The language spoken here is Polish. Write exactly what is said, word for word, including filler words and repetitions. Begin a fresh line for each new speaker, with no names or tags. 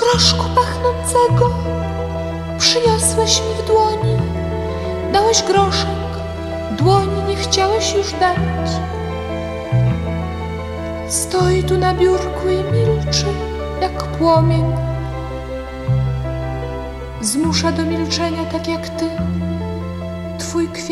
proszku pachnącego przyniosłeś mi w dłoni. Dałeś groszek, dłoni nie chciałeś już dać. Stoi tu na biurku i milczy jak płomień. Zmusza do milczenia tak jak ty, twój kwiat.